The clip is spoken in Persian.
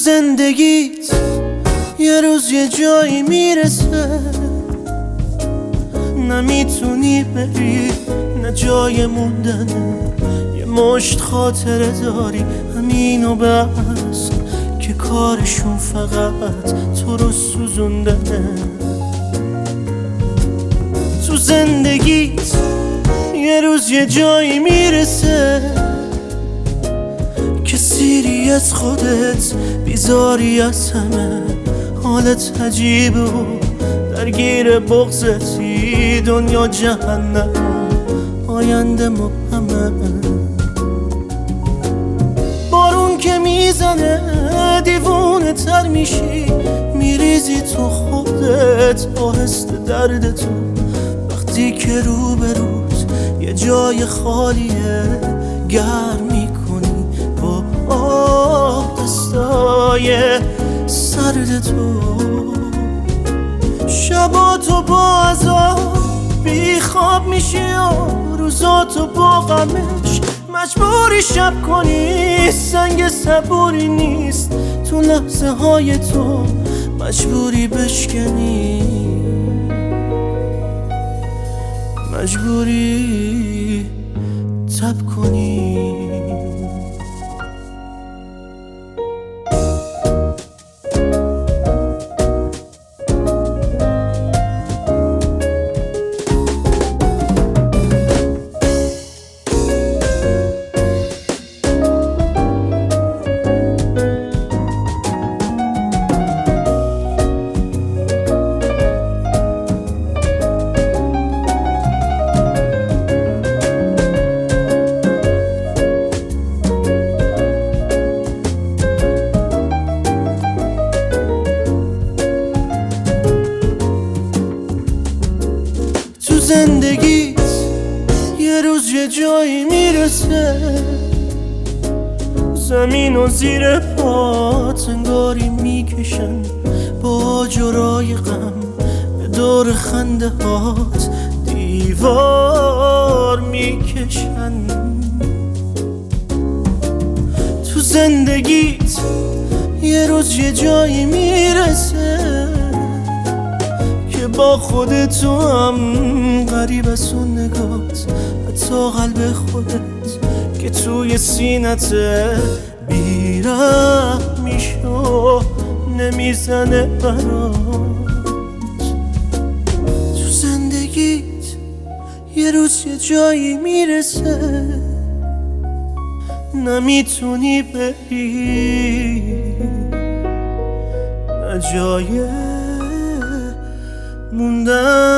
زندگیت یه روز یه جایی میرسه، نمیتونی بری، نه جای موندنه. یه مشت خاطره داری همین و بس، که کارشون فقط تو رو سوزوندنه. تو زندگیت یه روز یه جایی میرسه که سیری از خودت، بیزاری از همه، حالت عجیبه و درگیر بغضتی. دنیا جهنم و آینده مبهمه. بارون که میزنه دیوونه تر میشی، میریزی تو خودت آهسته درد تو. وقتی که روبروت یه جای خالیه، گرم میکنی با آب دستای سرد تو. شباتو با عذاب بی خواب میشی و روزاتو با غمش مجبوری شب کنی. سنگ صبوری نیست تو لحظه های تو، مجبوری بشکنی، مجبوری تب کنی. زندگیت یه روز یه جایی میرسه، زمین و زیر پات انگاری میکشن با جرای غم. به دور خنده هات دیوار میکشن. تو زندگیت یه روز یه جایی میرسه با خودت تو هم غریب از اون نگات، حتی قلب خودت که توی سینت بی‌رحم میشه و نمیزنه برات. تو زندگیت یه روز یه جایی میرسه، نمیتونی بری، نه جای موندن.